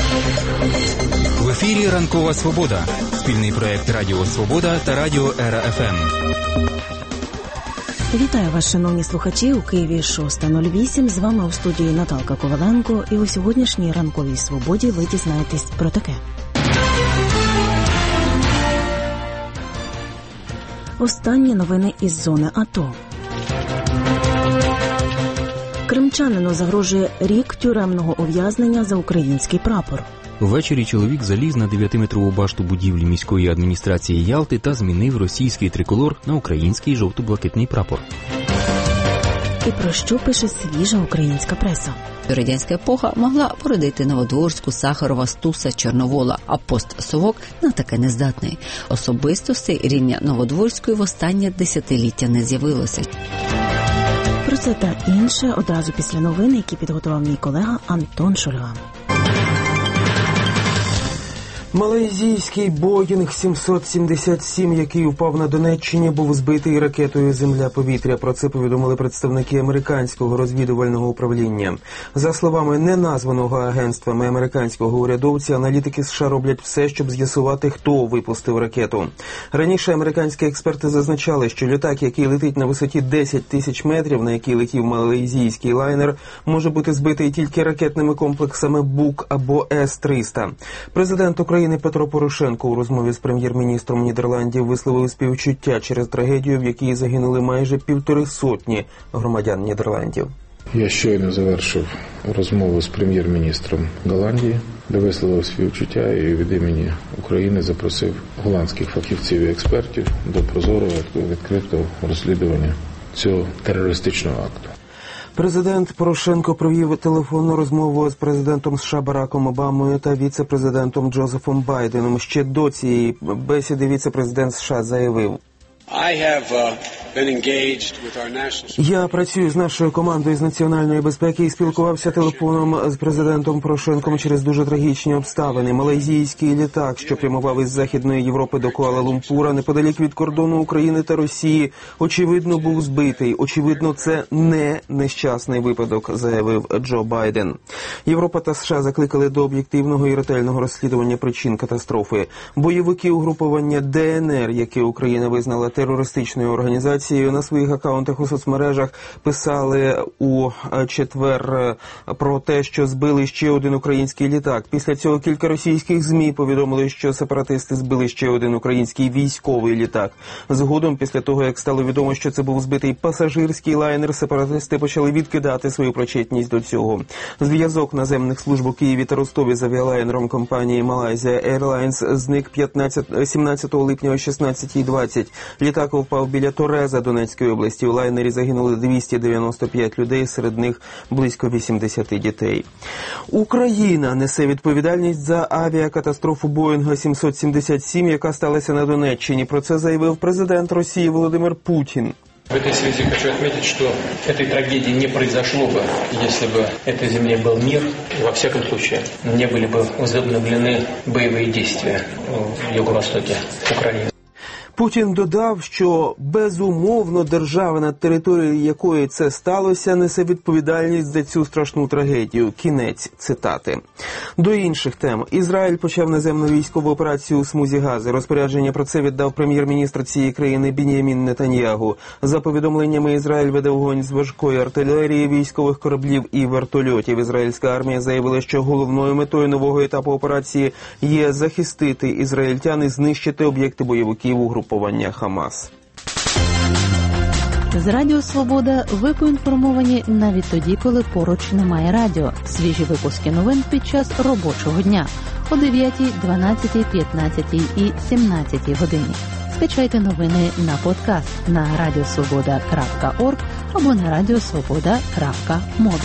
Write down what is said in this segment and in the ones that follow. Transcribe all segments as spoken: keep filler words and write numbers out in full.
В ефірі «Ранкова Свобода» – спільний проєкт Радіо Свобода та Радіо Ера Еф Ем. Вітаю вас, шановні слухачі, у Києві шоста нуль вісім. З вами у студії Наталка Коваленко. І у сьогоднішній «Ранковій Свободі» ви дізнаєтесь про таке. Останні новини із зони АТО. Кримчанину загрожує рік тюремного ув'язнення за український прапор. Ввечері чоловік заліз на дев'ятиметрову башту будівлі міської адміністрації Ялти та змінив російський триколор на український жовто-блакитний прапор. І про що пише свіжа українська преса? Радянська епоха могла породити Новодворську, Сахарова, Стуса, Чорновола, а пост-совок на таке не здатний. Особистостей рівня Новодворської в останнє десятиліття не з'явилося. Про це та інше одразу після новин, які підготував мій колега Антон Шульга. Малайзійський Боїнг сімсот сімдесят сім, який упав на Донеччині, був збитий ракетою «Земля-повітря». Про це повідомили представники американського розвідувального управління. За словами неназваного агентствами американського урядовця, аналітики США роблять все, щоб з'ясувати, хто випустив ракету. Раніше американські експерти зазначали, що літак, який летить на висоті десять тисяч метрів, на який летів малайзійський лайнер, може бути збитий тільки ракетними комплексами Бук або С триста. Президент України Петро Порошенко у розмові з прем'єр-міністром Нідерландів висловив співчуття через трагедію, в якій загинули майже півтори сотні громадян Нідерландів. Я щойно завершив розмову з прем'єр-міністром Голландії, де висловив співчуття і від імені України запросив голландських фахівців і експертів до прозорого відкритого розслідування цього терористичного акту. Президент Порошенко провів телефонну розмову з президентом США Бараком Обамою та віце-президентом Джозефом Байденом. Ще до цієї бесіди віце-президент США заявив: «Я працюю з нашою командою з національної безпеки і спілкувався телефоном з президентом Порошенком через дуже трагічні обставини. Малайзійський літак, що прямував із Західної Європи до Куала-Лумпура, неподалік від кордону України та Росії, очевидно, був збитий. Очевидно, це не нещасний випадок», – заявив Джо Байден. Європа та США закликали до об'єктивного і ретельного розслідування причин катастрофи. Бойовики угрупування Де Ен Ер, яке Україна визнала терористичною організацією, на своїх акаунтах у соцмережах писали у четвер про те, що збили ще один український літак. Після цього кілька російських ЗМІ повідомили, що сепаратисти збили ще один український військовий літак. Згодом, після того, як стало відомо, що це був збитий пасажирський лайнер, сепаратисти почали відкидати свою причетність до цього. Зв'язок наземних служб у Києві та Ростові з авіалайнером компанії Malaysia Airlines зник сімнадцятого липня о шістнадцятій двадцять. Літак впав біля Тореза Донецької області. У лайнері загинули двісті дев'яносто п'ять людей, серед них близько вісімдесят дітей. Україна несе відповідальність за авіакатастрофу Боїнга сімсот сімдесят сім, яка сталася на Донеччині. Про це заявив президент Росії Володимир Путін. В этой связи хочу отметить, что этой трагедии не произошло бы, если бы этой земле был мир, и во всяком случае не были бы возобновлены боевые действия в юго-востоке Украины. Путін додав, що безумовно держава, на території якої це сталося, несе відповідальність за цю страшну трагедію. Кінець цитати. До інших тем. Ізраїль почав наземну військову операцію у смузі Гази. Розпорядження про це віддав прем'єр-міністр цієї країни Бін'ямін Нетаньягу. За повідомленнями, Ізраїль веде вогонь з важкої артилерії, військових кораблів і вертольотів. Ізраїльська армія заявила, що головною метою нового етапу операції є захистити ізраїльтян і знищити об'єкти бойовиків угруповання Хамас. З Радіо Свобода ви поінформовані навіть тоді, коли поруч немає радіо. Свіжі випуски новин під час робочого дня о дев'ятій, дванадцятій, п'ятнадцятій і сімнадцятій годині. Скачайте новини на подкаст на радіосвобода крапка орг або на радіосвобода крапка мобі.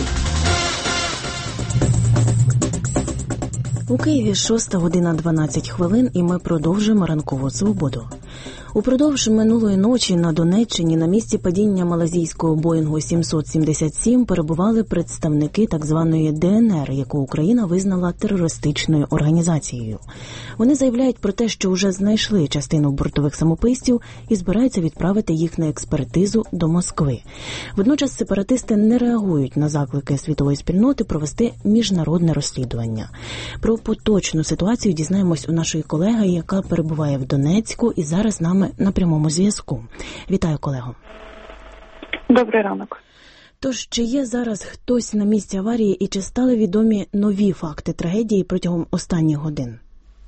У Києві шоста година дванадцять хвилин, і ми продовжуємо ранкову свободу. Упродовж минулої ночі на Донеччині на місці падіння малайзійського Боїнгу сімсот сімдесят сім перебували представники так званої Де Ен Ер, яку Україна визнала терористичною організацією. Вони заявляють про те, що вже знайшли частину бортових самописців і збираються відправити їх на експертизу до Москви. Водночас сепаратисти не реагують на заклики світової спільноти провести міжнародне розслідування. Про поточну ситуацію дізнаємось у нашої колеги, яка перебуває в Донецьку і зараз з нами на прямому зв'язку. Вітаю, колего. Добрий ранок. Тож, чи є зараз хтось на місці аварії і чи стали відомі нові факти трагедії протягом останніх годин?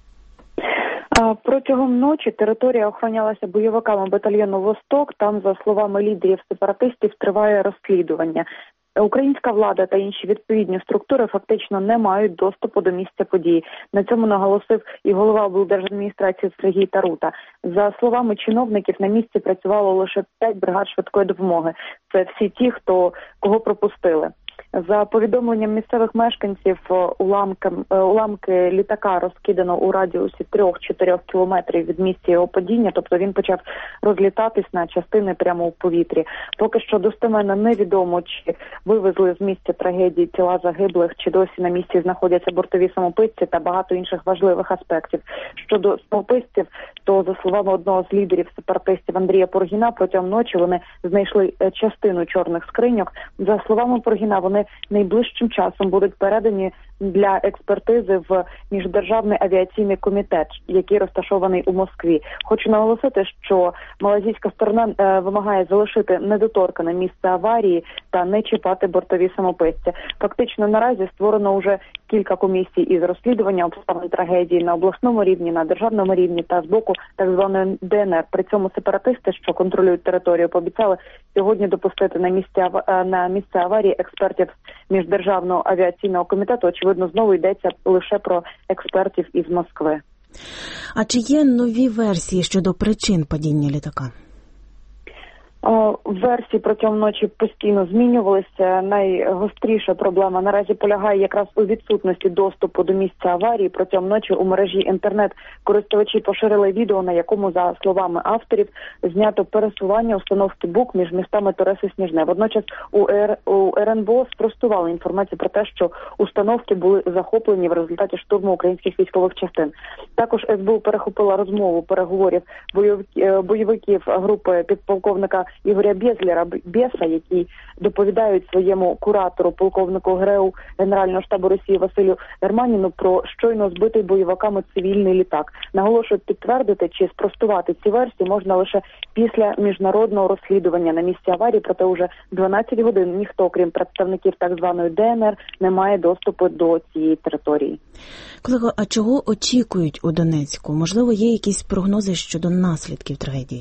Протягом ночі територія охоронялася бойовиками батальйону «Восток». Там, за словами лідерів сепаратистів, триває розслідування. Українська влада та інші відповідні структури фактично не мають доступу до місця події. На цьому наголосив і голова облдержадміністрації Сергій Тарута. За словами чиновників, на місці працювало лише п'ять бригад швидкої допомоги. Це всі ті, хто кого пропустили. За повідомленням місцевих мешканців, уламки, уламки літака розкидано у радіусі три-чотири кілометрів від місця його падіння, тобто він почав розлітатись на частини прямо у повітрі. Поки що достеменно невідомо, чи вивезли з місця трагедії тіла загиблих, чи досі на місці знаходяться бортові самописці та багато інших важливих аспектів. Щодо самописців, то, за словами одного з лідерів сепаратистів Андрія Пургіна, протягом ночі вони знайшли частину чорних скриньок. За словами Пургіна, вони найближчим часом будуть передані для експертизи в Міждержавний авіаційний комітет, який розташований у Москві. Хочу наголосити, що малайзійська сторона е, вимагає залишити недоторкане місце аварії та не чіпати бортові самописці. Фактично наразі створено вже кілька комісій із розслідування обставин трагедії на обласному рівні, на державному рівні та з боку так званої Де Ен Ер. При цьому сепаратисти, що контролюють територію, пообіцяли сьогодні допустити на місце, на місце аварії експертів Міждержавного авіаційного комітету. Очевидно, знову йдеться лише про експертів із Москви. А чи є нові версії щодо причин падіння літака? Версії протягом ночі постійно змінювалися. Найгостріша проблема наразі полягає якраз у відсутності доступу до місця аварії. Протягом ночі у мережі інтернет користувачі поширили відео, на якому, за словами авторів, знято пересування установки БУК між містами Торес і Сніжне. Водночас у, Р... у Ер Ен Бе О спростували інформацію про те, що установки були захоплені в результаті штурму українських військових частин. Також Ес Бе У перехопила розмову переговорів бойовиків групи підполковника Ігоря Безлера, Беса, який доповідають своєму куратору, полковнику ГРУ Генерального штабу Росії Василю Германіну про щойно збитий бойовиками цивільний літак. Наголошують, підтвердити чи спростувати ці версії можна лише після міжнародного розслідування на місці аварії, проте уже дванадцять годин ніхто, крім представників так званої Де Ен Ер, не має доступу до цієї території. Колего, а чого очікують у Донецьку? Можливо, є якісь прогнози щодо наслідків трагедії?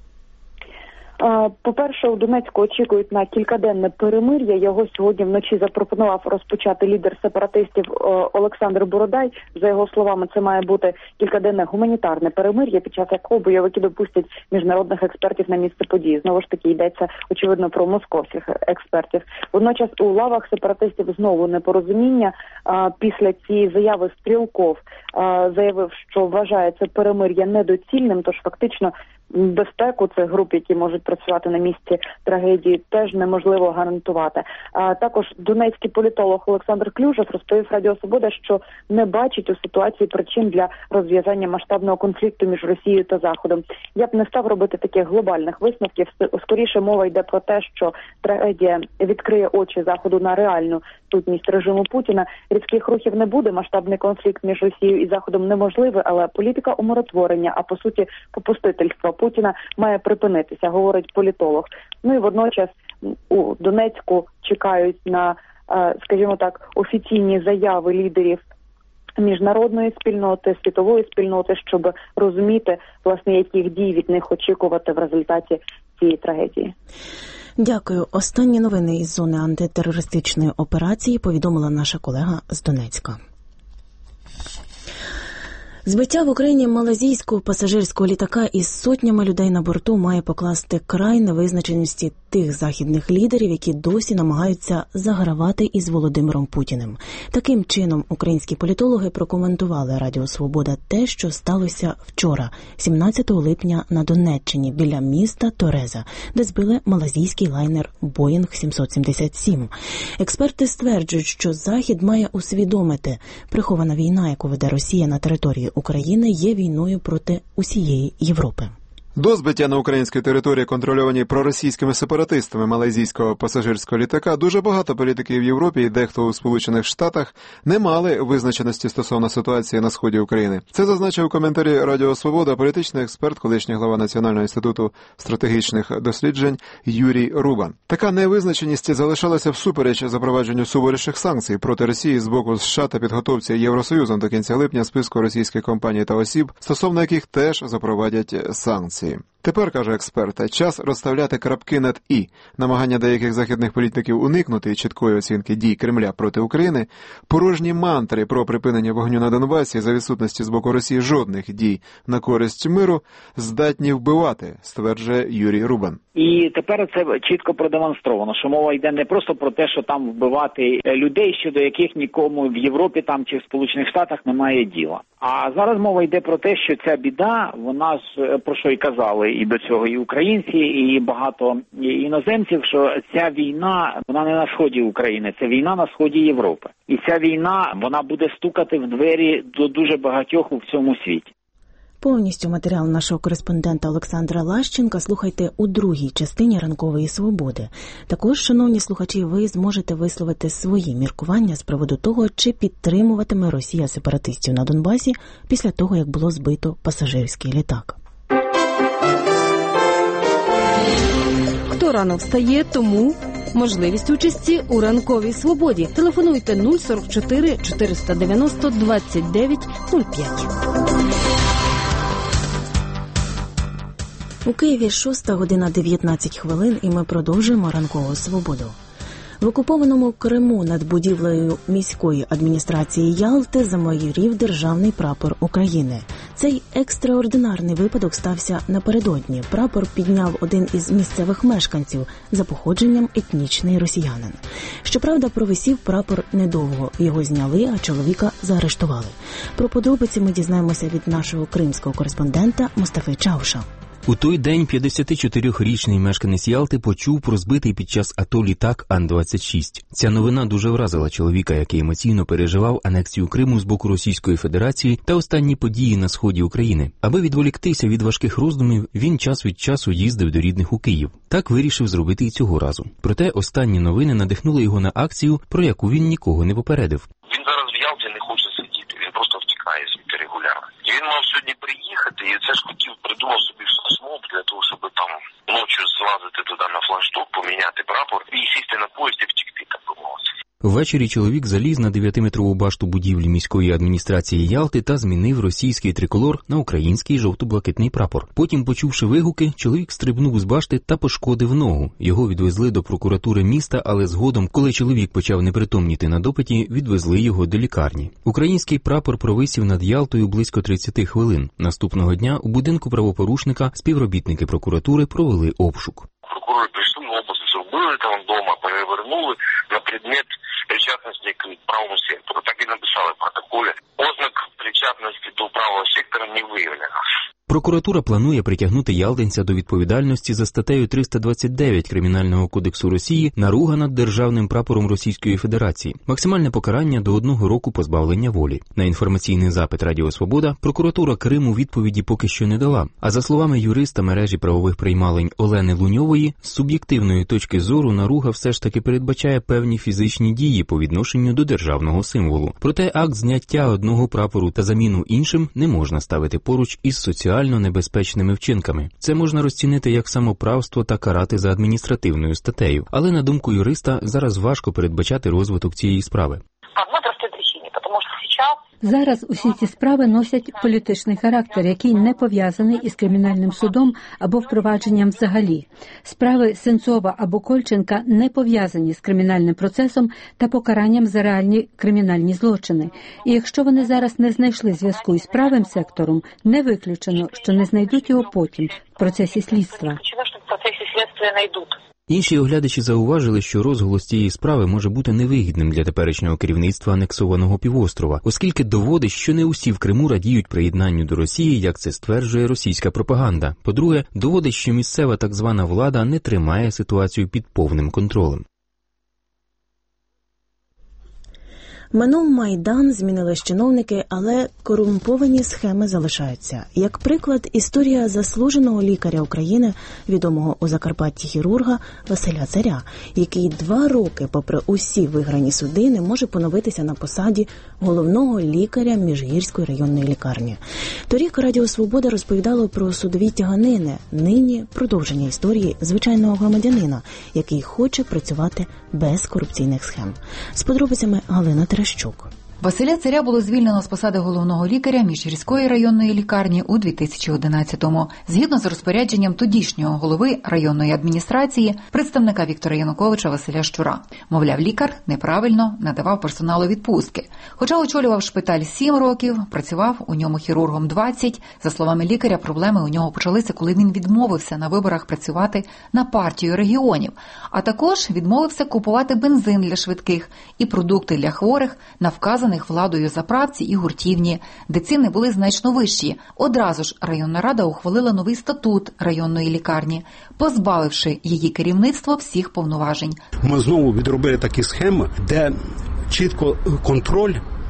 По-перше, у Донецьку очікують на кількаденне перемир'я. Його сьогодні вночі запропонував розпочати лідер сепаратистів Олександр Бородай. За його словами, це має бути кількаденне гуманітарне перемир'я, під час якого бойовики допустять міжнародних експертів на місце події. Знову ж таки, йдеться, очевидно, про московських експертів. Водночас у лавах сепаратистів знову непорозуміння. Після цієї заяви Стрілков заявив, що вважає це перемир'я недоцільним, тож фактично безпеку цих груп, які можуть працювати на місці трагедії, теж неможливо гарантувати. А також донецький політолог Олександр Клюжев розповів Радіо Свобода, що не бачить у ситуації причин для розв'язання масштабного конфлікту між Росією та Заходом. Я б не став робити таких глобальних висновків. Скоріше мова йде про те, що трагедія відкриє очі Заходу на реальну сутність режиму Путіна. Різких рухів не буде, масштабний конфлікт між Росією і Заходом неможливий, але політика умиротворення, а по суті попустительства Путіна має припинитися, говорить політолог. Ну і водночас у Донецьку чекають на, скажімо так, офіційні заяви лідерів міжнародної спільноти, світової спільноти, щоб розуміти, власне, яких дій від них очікувати в результаті цієї трагедії. Дякую. Останні новини із зони антитерористичної операції повідомила наша колега з Донецька. Збиття в Україні малазійського пасажирського літака із сотнями людей на борту має покласти край невизначеності тих західних лідерів, які досі намагаються загравати із Володимиром Путіним. Таким чином, українські політологи прокоментували Радіо Свобода те, що сталося вчора, сімнадцятого липня на Донеччині, біля міста Тореза, де збили малазійський лайнер Боїнг сімсот сімдесят сім. Експерти стверджують, що Захід має усвідомити, прихована війна, яку веде Росія на території України, є війною проти усієї Європи. До збиття на українській території, контрольованій проросійськими сепаратистами малайзійського пасажирського літака, дуже багато політиків в Європі і дехто у Сполучених Штатах не мали визначеності стосовно ситуації на сході України. Це зазначив у коментарі Радіо Свобода політичний експерт, колишній глава Національного інституту стратегічних досліджень Юрій Рубан. Така невизначеність залишалася всупереч запровадженню суворіших санкцій проти Росії з боку США та підготовці Євросоюзом до кінця липня списку російських компаній та осіб, стосовно яких теж запровадять санкції. Тепер, каже експерт, час розставляти крапки над «і». Намагання деяких західних політиків уникнути чіткої оцінки дій Кремля проти України, порожні мантри про припинення вогню на Донбасі за відсутності з боку Росії жодних дій на користь миру здатні вбивати, стверджує Юрій Рубан. І тепер це чітко продемонстровано, що мова йде не просто про те, що там вбивати людей, щодо яких нікому в Європі там чи в Сполучених Штатах немає діла. А зараз мова йде про те, що ця біда, вона ж, про що й казали і до цього і українці, і багато іноземців, що ця війна, вона не на сході України, це війна на сході Європи. І ця війна, вона буде стукати в двері до дуже багатьох у всьому світі. Повністю матеріал нашого кореспондента Олександра Лащенка слухайте у другій частині «Ранкової свободи». Також, шановні слухачі, ви зможете висловити свої міркування з приводу того, чи підтримуватиме Росія сепаратистів на Донбасі після того, як було збито пасажирський літак. Хто рано встає, тому можливість участі у «Ранковій свободі». Телефонуйте нуль сорок чотири чотириста дев'яносто двадцять дев'ять нуль п'ять. У Києві шоста година дев'ятнадцять хвилин, і ми продовжуємо «Ранкову свободу». В окупованому Криму над будівлею міської адміністрації Ялти замайорів державний прапор України. Цей екстраординарний випадок стався напередодні. Прапор підняв один із місцевих мешканців, за походженням етнічний росіянин. Щоправда, провисів прапор недовго. Його зняли, а чоловіка заарештували. Про подробиці ми дізнаємося від нашого кримського кореспондента Мустафи Чауша. У той день п'ятдесятичотирирічний мешканець Ялти почув про збитий під час АТО літак Ан двадцять шість. Ця новина дуже вразила чоловіка, який емоційно переживав анексію Криму з боку Російської Федерації та останні події на сході України. Аби відволіктися від важких роздумів, він час від часу їздив до рідних у Київ. Так вирішив зробити і цього разу. Проте останні новини надихнули його на акцію, про яку він нікого не попередив. Він зараз в Ялті не хоче сидіти, він просто втікає звідти регулярно. І він мав сьогодні приїхати, і це ж хотів, придумав собі флешмоб для того, щоб там ночі злазити туди на флагшток, поміняти прапор і сісти на поїзд і втікти, так би мовити. Ввечері чоловік заліз на дев'ятиметрову башту будівлі міської адміністрації Ялти та змінив російський триколор на український жовто-блакитний прапор. Потім, почувши вигуки, чоловік стрибнув з башти та пошкодив ногу. Його відвезли до прокуратури міста, але згодом, коли чоловік почав непритомніти на допиті, відвезли його до лікарні. Український прапор провисів над Ялтою близько тридцять хвилин. Наступного дня у будинку правопорушника співробітники прокуратури провели обшук. Прокурори прийшли, обыск зробили там вдома, перевернули на предмет причетності к правому сектору. Так і написали в протоколі. Ознак причетності до правого сектора не виявлено. Прокуратура планує притягнути ялтинця до відповідальності за статтею триста двадцять дев'ять Кримінального кодексу Росії «Наруга над державним прапором Російської Федерації». Максимальне покарання до одного року позбавлення волі. На інформаційний запит Радіо Свобода прокуратура Криму відповіді поки що не дала. А за словами юриста мережі правових приймалень Олени Луньової, з суб'єктивної точки зору наруга все ж таки передбачає певні фізичні дії по відношенню до державного символу. Проте акт зняття одного прапору та заміну іншим не можна ставити поруч із соціальним небезпечними вчинками. Це можна розцінити як самоправство та карати за адміністративною статтею. Але, на думку юриста, зараз важко передбачати розвиток цієї справи. Зараз усі ці справи носять політичний характер, який не пов'язаний із кримінальним судом або впровадженням взагалі. Справи Сенцова або Кольченка не пов'язані з кримінальним процесом та покаранням за реальні кримінальні злочини. І якщо вони зараз не знайшли зв'язку із правим сектором, не виключено, що не знайдуть його потім в процесі слідства. Інші оглядачі зауважили, що розголос цієї справи може бути невигідним для теперішнього керівництва анексованого півострова, оскільки доводить, що не усі в Криму радіють приєднанню до Росії, як це стверджує російська пропаганда. По-друге, доводить, що місцева так звана влада не тримає ситуацію під повним контролем. Минув Майдан, змінились чиновники, але корумповані схеми залишаються. Як приклад, історія заслуженого лікаря України, відомого у Закарпатті хірурга Василя Царя, який два роки, попри усі виграні суди, не може поновитися на посаді головного лікаря Міжгірської районної лікарні. Торік Радіо Свобода розповідало про судові тяганини, нині продовження історії звичайного громадянина, який хоче працювати без корупційних схем. З подробицями Галина Терещук. Василя Царя було звільнено з посади головного лікаря Міжгірської районної лікарні у дві тисячі одинадцятому. Згідно з розпорядженням тодішнього голови районної адміністрації, представника Віктора Януковича Василя Щура. Мовляв, лікар неправильно надавав персоналу відпустки. Хоча очолював шпиталь сім років, працював у ньому хірургом двадцять. За словами лікаря, проблеми у нього почалися, коли він відмовився на виборах працювати на партію регіонів. А також відмовився купувати бензин для швидких і продукти для хворих на вказаних владою заправці і гуртівні, де ціни були значно вищі. Одразу ж районна рада ухвалила новий статут районної лікарні, позбавивши її керівництво всіх повноважень. Ми знову відробили такі схеми, де чітко контроль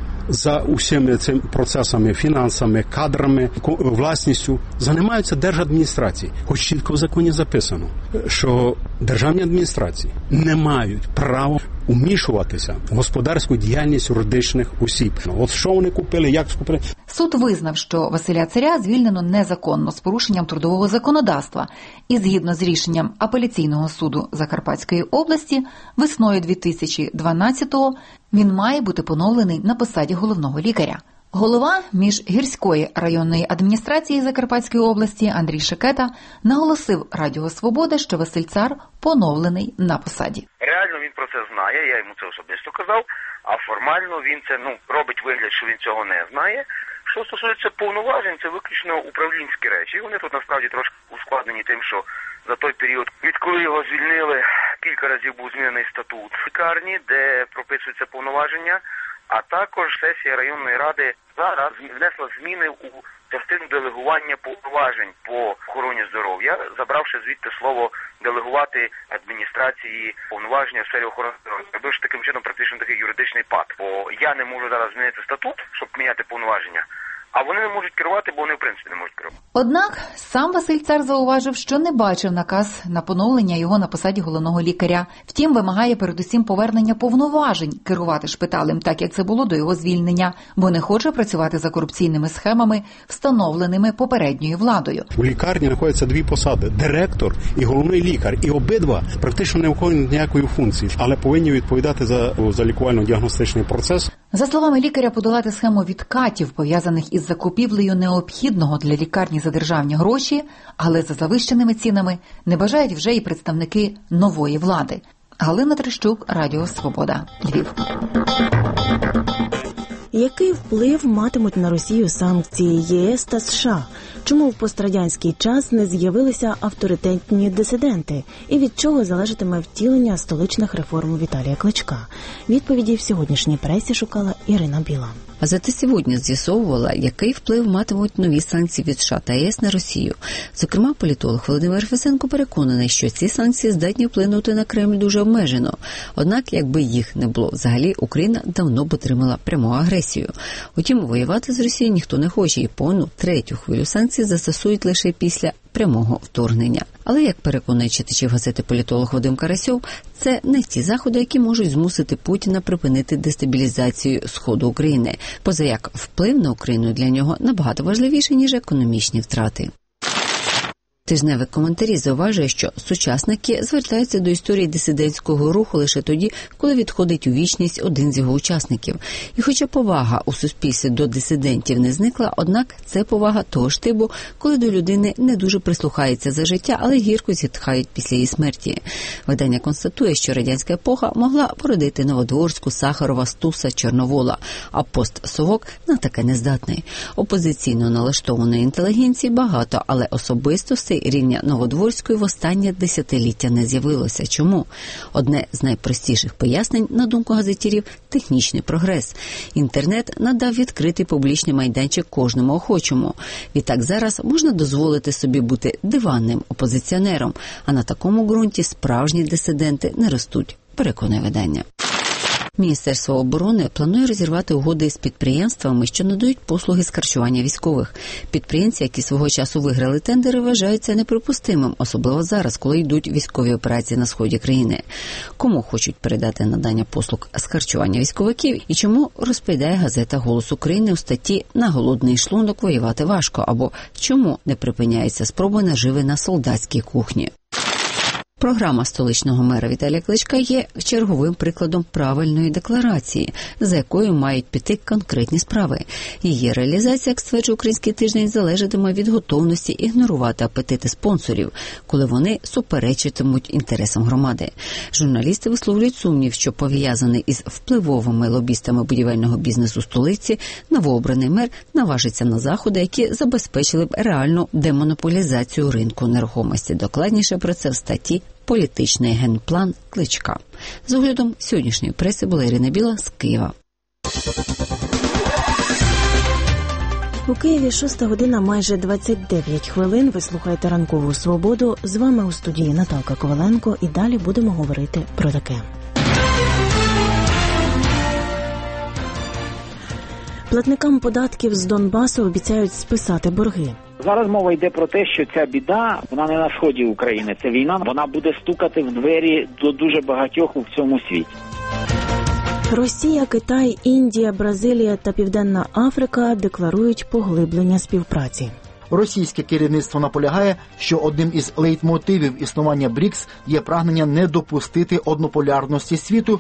за усіми цими процесами, фінансами, кадрами, власністю займаються держадміністрації. Хоч чітко в законі записано, що державні адміністрації не мають права вмішуватися в господарську діяльність юридичних осіб. От що вони купили, як скупили. Суд визнав, що Василя Царя звільнено незаконно з порушенням трудового законодавства. І згідно з рішенням апеляційного суду Закарпатської області, весною дві тисячі дванадцятого він має бути поновлений на посаді головного лікаря. Голова Міжгірської районної адміністрації Закарпатської області Андрій Шекета наголосив Радіо Свобода, що Василь Цар поновлений на посаді. Реально він про це знає, я йому це особисто казав, а формально він це ну робить вигляд, що він цього не знає. Що стосується повноважень, це виключно управлінські речі. І вони тут насправді трошки ускладнені тим, що за той період, відколи його звільнили, кілька разів був змінений статут лікарні, де прописуються повноваження. А також сесія районної ради зараз внесла зміни у частину делегування повноважень по охороні здоров'я, забравши звідти слово делегувати адміністрації повноваження в сфері охорони здоров'я. Робивши таким чином практично такий юридичний пад. Бо я не можу зараз змінити статут, щоб міняти повноваження. А вони не можуть керувати, бо вони в принципі не можуть керувати. Однак сам Василь Цар зауважив, що не бачив наказ на поновлення його на посаді головного лікаря. Втім, вимагає передусім повернення повноважень керувати шпиталем, так як це було до його звільнення, бо не хоче працювати за корупційними схемами, встановленими попередньою владою. У лікарні знаходяться дві посади – директор і головний лікар. І обидва практично не виконують ніякої функції, але повинні відповідати за, за лікувально-діагностичний процес. За словами лікаря, подолати схему відкатів, пов'язаних із закупівлею необхідного для лікарні за державні гроші, але за завищеними цінами, не бажають вже і представники нової влади. Галина Терещук, Радіо Свобода, Львів. Який вплив матимуть на Росію санкції ЄС та США? Чому в пострадянський час не з'явилися авторитетні дисиденти? І від чого залежатиме втілення столичних реформ Віталія Кличка? Відповіді в сьогоднішній пресі шукала Ірина Біла. А зате сьогодні з'ясовувала, який вплив матимуть нові санкції від США та ЄС на Росію. Зокрема, політолог Володимир Фесенко переконаний, що ці санкції здатні вплинути на Кремль дуже обмежено. Однак, якби їх не було взагалі, Україна давно б отримала пряму агресію. Утім, воювати з Росією ніхто не хоче, і повну третю хвилю санкцій застосують лише після прямого вторгнення. Але, як переконує читачів газети політолог Вадим Карасьов, це не ті заходи, які можуть змусити Путіна припинити дестабілізацію Сходу України. Позаяк вплив на Україну для нього набагато важливіший, ніж економічні втрати. Тижневик коментарі зауважує, що сучасники звертаються до історії дисидентського руху лише тоді, коли відходить у вічність один з його учасників. І хоча повага у суспільстві до дисидентів не зникла, однак це повага того ж типу, коли до людини не дуже прислухаються за життя, але гірко зітхають після її смерті. Видання констатує, що радянська епоха могла породити Новодворську, Сахарова, Стуса, Чорновола, а пост-совок на таке не здатний. Опозиційно налаштованої інтелігенції багато, але особистостей рівня Новодворської в останнє десятиліття не з'явилося. Чому? Одне з найпростіших пояснень, на думку газетірів, технічний прогрес. Інтернет надав відкритий публічний майданчик кожному охочому. Відтак зараз можна дозволити собі бути диванним опозиціонером, а на такому ґрунті справжні дисиденти не ростуть, переконує видання. Міністерство оборони планує розірвати угоди з підприємствами, що надають послуги з харчування військових. Підприємці, які свого часу виграли тендери, вважаються неприпустимим, особливо зараз, коли йдуть військові операції на сході країни. Кому хочуть передати надання послуг з харчування військовиків і чому, розповідає газета «Голос України» у статті «На голодний шлунок воювати важко» або «Чому не припиняються спроби наживи на солдатській кухні». Програма столичного мера Віталія Кличка є черговим прикладом правильної декларації, за якою мають піти конкретні справи. Її реалізація, як стверджує «Український тиждень», залежатиме від готовності ігнорувати апетити спонсорів, коли вони суперечитимуть інтересам громади. Журналісти висловлюють сумнів, що пов'язаний із впливовими лобістами будівельного бізнесу столиці, новообраний мер наважиться на заходи, які забезпечили б реальну демонополізацію ринку нерухомості. Докладніше про це в статті «Політичний генплан Кличка». З оглядом сьогоднішньої преси була Ірина Біла з Києва. У Києві шоста година, майже двадцять дев'ять хвилин. Ви слухаєте «Ранкову свободу». З вами у студії Наталка Коваленко. І далі будемо говорити про таке. Платникам податків з Донбасу обіцяють списати борги. Зараз мова йде про те, що ця біда, вона не на сході України. Ця війна, вона буде стукати в двері до дуже багатьох у всьому світі. Росія, Китай, Індія, Бразилія та Південна Африка декларують поглиблення співпраці. Російське керівництво наполягає, що одним із лейтмотивів існування БРІКС є прагнення не допустити однополярності світу.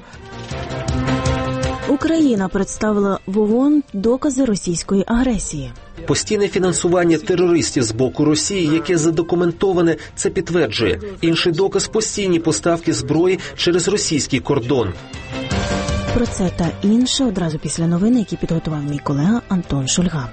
Україна представила в ООН докази російської агресії. Постійне фінансування терористів з боку Росії, яке задокументоване, це підтверджує. Інший доказ – постійні поставки зброї через російський кордон. Про це та інше одразу після новин, які підготував мій колега Антон Шульга.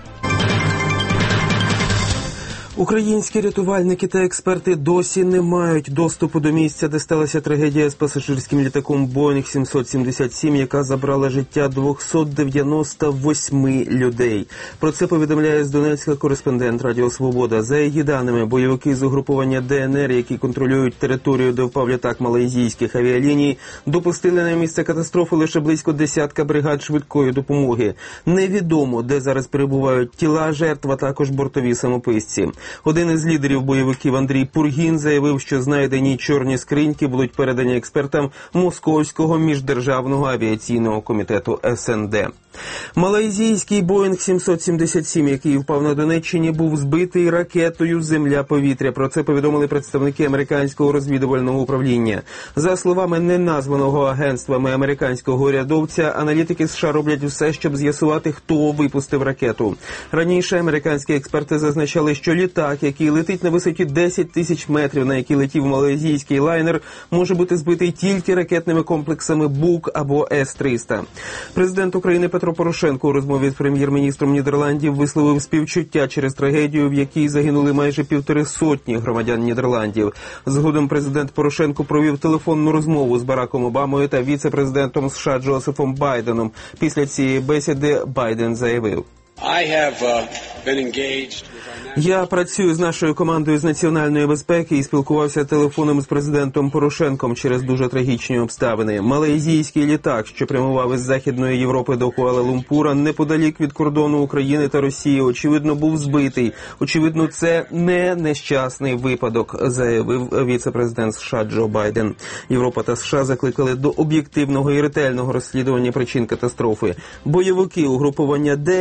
Українські рятувальники та експерти досі не мають доступу до місця, де сталася трагедія з пасажирським літаком Боїнг сімсот сімдесят сім, яка забрала життя двісті дев'яносто вісім людей. Про це повідомляє з Донецька кореспондент Радіо Свобода. За її даними, бойовики з угрупування ДНР, які контролюють територію, де впав літак малайзійських авіаліній, допустили на місце катастрофи лише близько десятка бригад швидкої допомоги. Невідомо, де зараз перебувають тіла жертв, а також бортові самописці. Один із лідерів бойовиків Андрій Пургін заявив, що знайдені чорні скриньки будуть передані експертам Московського міждержавного авіаційного комітету ес ен де. Малайзійський Боїнг сімсот сімдесят сім, який впав на Донеччині, був збитий ракетою «Земля-повітря». Про це повідомили представники американського розвідувального управління. За словами неназваного агентствами американського урядовця, аналітики США роблять все, щоб з'ясувати, хто випустив ракету. Раніше американські експерти зазначали, що літак, який летить на висоті десять тисяч метрів, на який летів малайзійський лайнер, може бути збитий тільки ракетними комплексами Бук або ес триста. Президент України Петро Порошенко у розмові з прем'єр-міністром Нідерландів висловив співчуття через трагедію, в якій загинули майже півтори сотні громадян Нідерландів. Згодом президент Порошенко провів телефонну розмову з Бараком Обамою та віце-президентом США Джозефом Байденом. Після цієї бесіди Байден заявив: «Я працюю з нашою командою з національної безпеки і спілкувався телефоном з президентом Порошенком через дуже трагічні обставини. Малайзійський літак, що прямував із Західної Європи до Куала-Лумпура, неподалік від кордону України та Росії, очевидно, був збитий. Очевидно, це не нещасний випадок», заявив віце-президент США Джо Байден. Європа та США закликали до об'єктивного і ретельного розслідування причин катастрофи. Бойовики угрупування ДНР,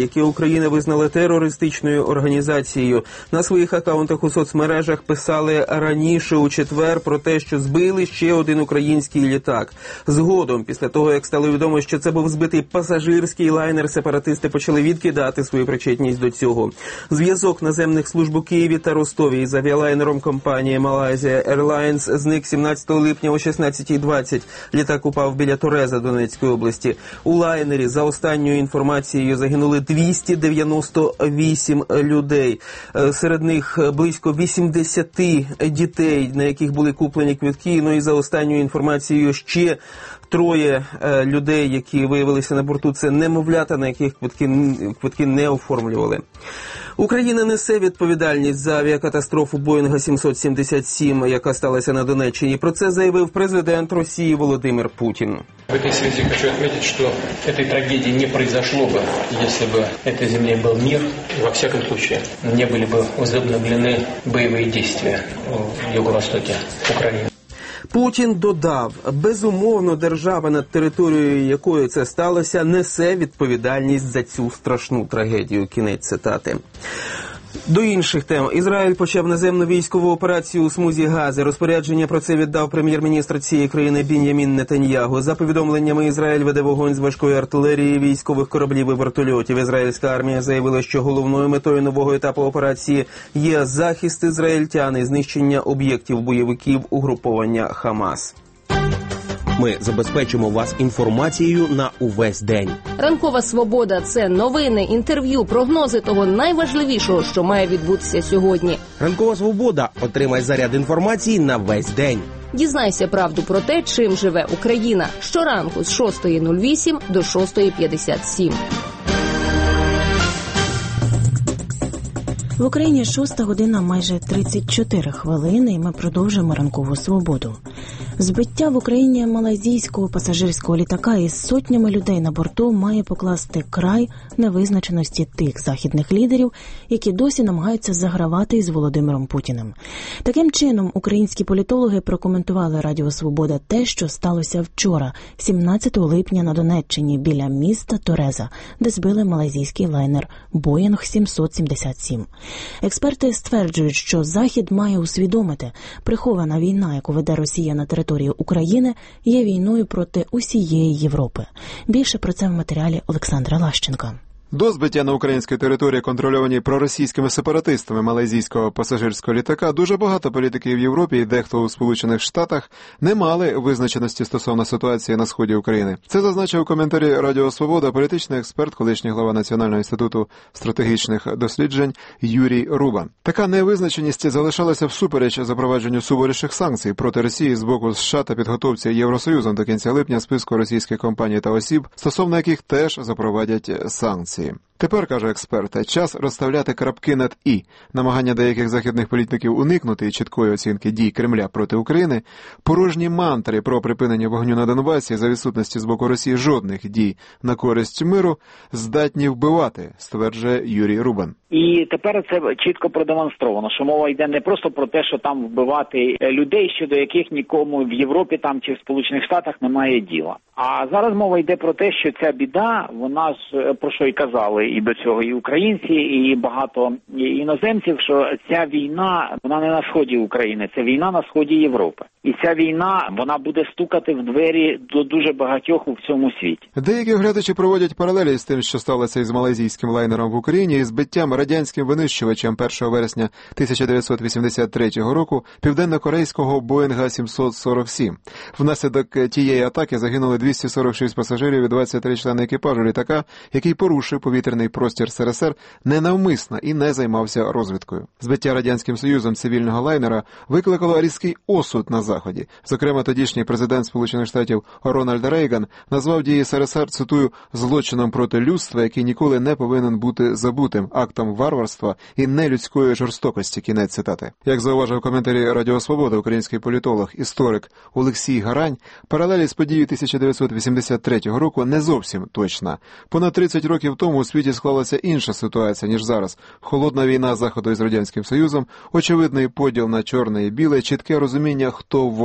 які Україна визнала терористичною організацією, на своїх акаунтах у соцмережах писали раніше у четвер про те, що збили ще один український літак. Згодом, після того, як стало відомо, що це був збитий пасажирський лайнер, сепаратисти почали відкидати свою причетність до цього. Зв'язок наземних служб у Києві та Ростові із авіалайнером компанії Malaysia Airlines зник сімнадцятого липня о шістнадцятій двадцять. Літак упав біля Тореза Донецької області. У лайнері, за останньою інформацією, загинули двісті дев'яносто вісім людей. Серед них близько вісімдесят дітей, на яких були куплені квитки. Ну і за останньою інформацією ще троє е, людей, які виявилися на борту, це немовлята, на яких квитки, квитки не оформлювали. Україна несе відповідальність за авіакатастрофу Боїнга сімсот сімдесят сім, яка сталася на Донеччині. Про це заявив президент Росії Володимир Путін. В этой связи хочу отметить, что этой трагедии не произошло бы, если бы этой земле был мир. И во всяком случае, не были бы возобновлены боевые действия в юго-востоке Украины. Путін додав, безумовно, держава, над територією якої це сталося, несе відповідальність за цю страшну трагедію. Кінець цитати. До інших тем. Ізраїль почав наземну військову операцію у смузі Гази. Розпорядження про це віддав прем'єр-міністр цієї країни Бін'ямін Нетаньягу. За повідомленнями, Ізраїль веде вогонь з важкої артилерії, військових кораблів і вертольотів. Ізраїльська армія заявила, що головною метою нового етапу операції є захист ізраїльтян і знищення об'єктів бойовиків угруповання Хамас. Ми забезпечимо вас інформацією на увесь день. Ранкова свобода – це новини, інтерв'ю, прогнози того найважливішого, що має відбутися сьогодні. Ранкова свобода. Отримай заряд інформації на весь день. Дізнайся правду про те, чим живе Україна. Щоранку з шостої нуль вісім до шостої п'ятдесят сім. В Україні шоста година майже тридцять чотири хвилини, і ми продовжуємо ранкову свободу. Збиття в Україні малайзійського пасажирського літака із сотнями людей на борту має покласти край невизначеності тих західних лідерів, які досі намагаються загравати із Володимиром Путіним. Таким чином, українські політологи прокоментували Радіо Свобода те, що сталося вчора, сімнадцятого липня на Донеччині, біля міста Тореза, де збили малайзійський лайнер Боїнг сімсот сімдесят сім. Експерти стверджують, що Захід має усвідомити, прихована війна, яку веде Росія на території України, є війною проти усієї Європи. Більше про це в матеріалі Олександра Лащенка. До збиття на українській території, контрольованій проросійськими сепаратистами малайзійського пасажирського літака, дуже багато політиків в Європі і дехто у Сполучених Штатах не мали визначеності стосовно ситуації на сході України. Це зазначив у коментарі Радіо Свобода політичний експерт, колишній глава Національного інституту стратегічних досліджень Юрій Рубан. Така невизначеність залишалася всупереч запровадженню суворіших санкцій проти Росії з боку США та підготовці Євросоюзом до кінця липня списку російських компаній та осіб, стосовно яких теж запровадять санкції. Тепер, каже експерт, час розставляти крапки над «і». Намагання деяких західних політиків уникнути чіткої оцінки дій Кремля проти України, порожні мантри про припинення вогню на Донбасі за відсутності з боку Росії жодних дій на користь миру здатні вбивати, стверджує Юрій Рубан. І тепер це чітко продемонстровано, що мова йде не просто про те, що там вбивати людей, щодо яких нікому в Європі там чи в Сполучених Штатах немає діла. А зараз мова йде про те, що ця біда, вона ж, про що і казали і до цього і українці, і багато іноземців, що ця війна, вона не на сході України, це війна на сході Європи. І ця війна, вона буде стукати в двері до дуже багатьох у всьому світі. Деякі глядачі проводять паралелі з тим, що сталося із малайзійським лайнером в Україні, і збиттям радянським винищувачем першого вересня тисяча дев'ятсот вісімдесят третього року південно-корейського Боїнга сімсот сорок сім. Внаслідок тієї атаки загинули двісті сорок шість пасажирів і двадцять три члени екіпажу літака, який порушив повітряний простір СРСР ненавмисно і не займався розвідкою. Збиття Радянським Союзом цивільного лайнера викликало різкий осуд на Заході. Зокрема, тодішній президент Сполучених Штатів Рональд Рейган назвав дії СРСР, цитую, «злочином проти людства, який ніколи не повинен бути забутим, актом варварства і нелюдської жорстокості», кінець цитати. Як зауважив в коментарі Радіо Свобода український політолог, історик Олексій Гарань, паралелі з подією тисяча дев'ятсот вісімдесят третього року не зовсім точна. Понад тридцять років тому у світі склалася інша ситуація, ніж зараз. Холодна війна Заходу із Радянським Союзом, очевидний поділ на чорне і біле, чітке розуміння, хто ворог.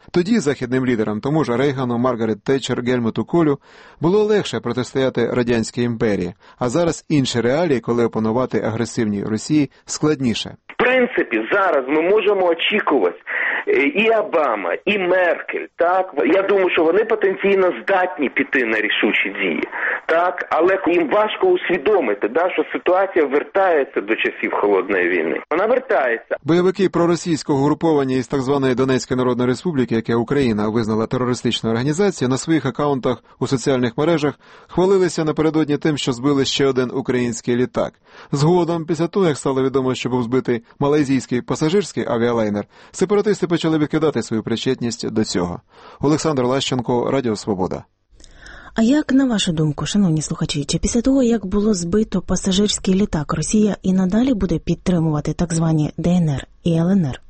Тоді західним лідерам, тому ж Рейгану, Маргарет Тетчер, Гельмуту Колю, було легше протистояти радянській імперії, а зараз інші реалії, коли опанувати агресивній Росії, складніше. В принципі, зараз ми можемо очікувати і Обама, і Меркель, так? Я думаю, що вони потенційно здатні піти на рішучі дії, так? Але їм важко усвідомити, да, що ситуація вертається до часів Холодної війни. Вона вертається. Бойовики проросійського угруповання із так званої Донецької Народної Республіки, яке Україна визнала терористичною організацією, на своїх акаунтах у соціальних мережах хвалилися напередодні тим, що збили ще один український літак. Згодом, після того, як стало відомо, що був збитий малайзійський пасажирський авіалайнер, сепаратисти почали відкидати свою причетність до цього. Олександр Лащенко, Радіо Свобода. А як, на вашу думку, шановні слухачі, чи після того, як було збито пасажирський літак, Росія і надалі буде підтримувати так звані Де Ен Ер і Ел Ен Ер?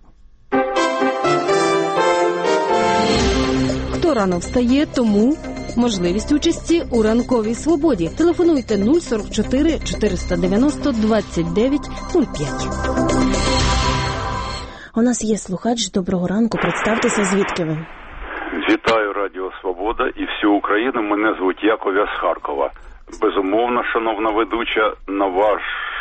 Хто рано встає, тому можливість участі у ранковій свободі. Телефонуйте нуль сорок чотири чотириста дев'яносто двадцять дев'ять нуль п'ять. У нас є слухач. Доброго ранку. Представтеся, звідки ви? Вітаю Радіо Свобода і всю Україну. Мене звуть Яков з Харкова. Безумовно, шановна ведуча, на ваше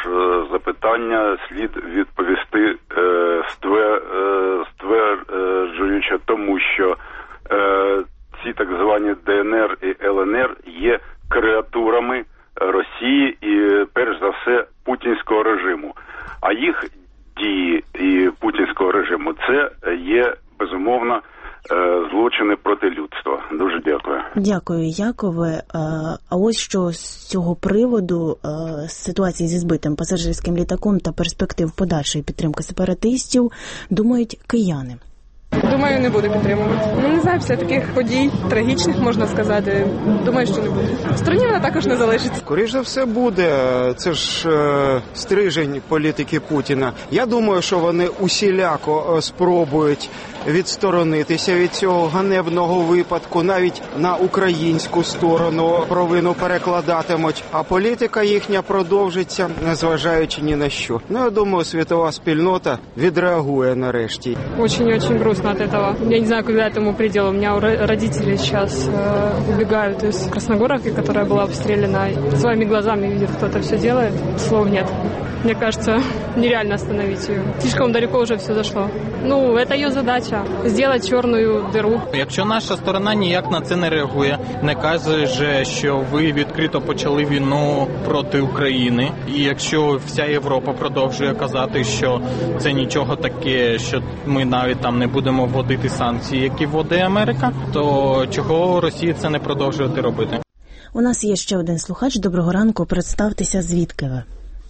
запитання слід відповісти е, стверджуючи, е, стверджуючи тому, що е, ці так звані Де Ен Ер і Ел Ен Ер є креатурами Росії і, перш за все, путінського режиму. А їх дії і путінського режиму – це є, безумовно, злочини проти людства. Дуже дякую. Дякую, Якове. А ось що з цього приводу ситуації зі збитим пасажирським літаком та перспектив подальшої підтримки сепаратистів думають кияни. Думаю, не буде підтримувати. Ну, не знаю, після таких подій, трагічних, можна сказати, думаю, що не буде. В стороні вона також не залишиться. Скоріше за все буде. Це ж е, стрижень політики Путіна. Я думаю, що вони усіляко спробують відсторонитися від цього ганебного випадку, навіть на українську сторону провину перекладатимуть, а політика їхня продовжиться, незважаючи ні на що. Ну, я думаю, світова спільнота відреагує нарешті. Очень-очень грустно от этого. Я не знаю, когда этому пределу. У меня родители сейчас э, убегают из Красногоровки, которая была обстреляна. Своими глазами видят, кто это все делает. Слов нет. Мне кажется, нереально остановить ее. Слишком далеко уже все зашло. Ну, это ее задача – сделать черную дыру. Якщо наша сторона ніяк на це не реагує, не каже, що ви відкрито почали війну проти України, і якщо вся Європа продовжує казати, що це нічого таке, що ми навіть там не будемо вводити санкції, які вводить Америка, то чого Росії це не продовжувати робити? У нас є ще один слухач. Доброго ранку. Представтеся, звідки ви?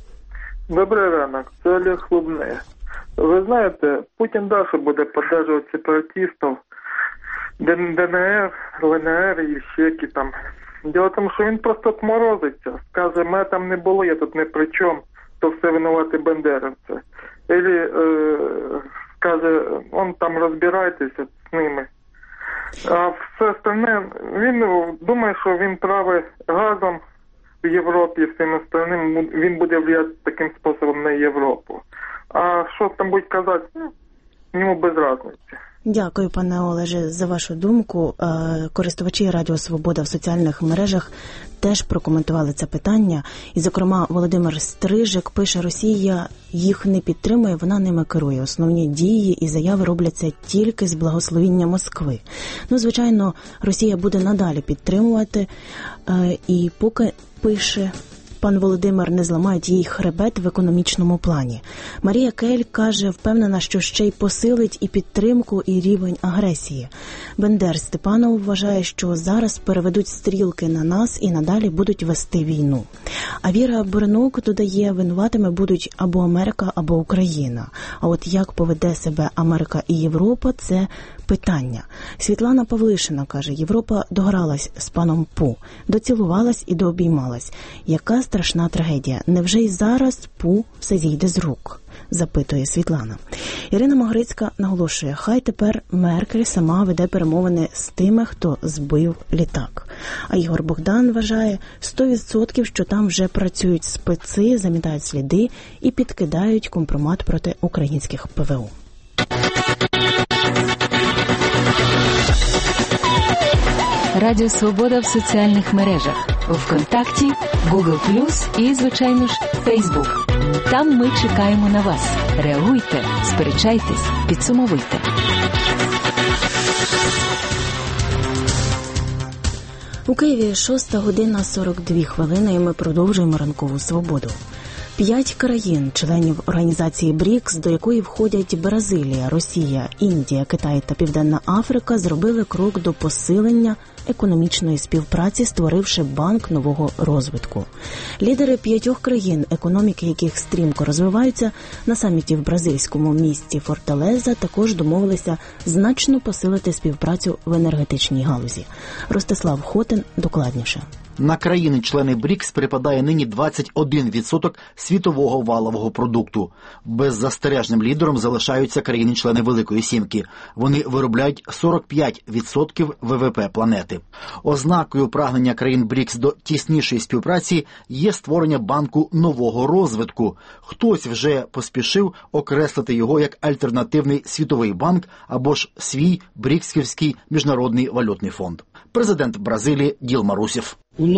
Добрий ранок, це Олег Лубне. Ви знаєте, Путін далі буде підтримувати сепаратистів, Де Ен Ер, Ел Ен Ер і ще які там. Діло в тому, що він просто отморозиться, скаже, мене там не було, я тут не при чому, то все винувати бандеровці. Или е, скаже, он там розбирайтеся з ними. А все остальне, він думає, що він правий газом в Європі, всім остальним, він буде впливати таким способом на Європу. А що там будуть казати, ну, йому без різниці. Дякую, пане Олеже, за вашу думку. Користувачі Радіо Свобода в соціальних мережах теж прокоментували це питання. І, зокрема, Володимир Стрижик пише, Росія їх не підтримує, вона ними керує. Основні дії і заяви робляться тільки з благословіння Москви. Ну, звичайно, Росія буде надалі підтримувати. І поки, пише пан Володимир, не зламають їй хребет в економічному плані. Марія Кель каже, впевнена, що ще й посилить і підтримку, і рівень агресії. Бендер Степанов вважає, що зараз переведуть стрілки на нас і надалі будуть вести війну. А Віра Буренок додає, винуватими будуть або Америка, або Україна. А от як поведе себе Америка і Європа – це питання. Світлана Павлишина каже, Європа догралась з паном Пу, доцілувалась і дообіймалась. Яка страшна трагедія. Невже й зараз Пу все зійде з рук? Запитує Світлана. Ірина Могрицька наголошує, хай тепер Меркель сама веде перемовини з тими, хто збив літак. А Ігор Богдан вважає, сто відсотків, що там вже працюють спеці, замітають сліди і підкидають компромат проти українських Пе Ве У. Радіо Свобода в соціальних мережах. ВКонтакті, Google плюс і, звичайно ж, Фейсбук. Там ми чекаємо на вас. Реагуйте, сперечайтесь, підсумовуйте. У Києві шоста година сорок дві хвилини і ми продовжуємо ранкову свободу. П'ять країн, членів організації брікс, до якої входять Бразилія, Росія, Індія, Китай та Південна Африка, зробили крок до посилення економічної співпраці, створивши банк нового розвитку. Лідери п'ятьох країн, економіки яких стрімко розвиваються, на саміті в бразильському місті Форталеза також домовилися значно посилити співпрацю в енергетичній галузі. Ростислав Хотин докладніше. На країни-члени брікс припадає нині двадцять один відсоток світового валового продукту. Беззастережним лідером залишаються країни-члени Великої Сімки. Вони виробляють сорок п'ять відсотків ВВП планети. Ознакою прагнення країн брікс до тіснішої співпраці є створення банку нового розвитку. Хтось вже поспішив окреслити його як альтернативний світовий банк або ж свій бріксівський міжнародний валютний фонд. Президент Бразилії Ділма Русеф.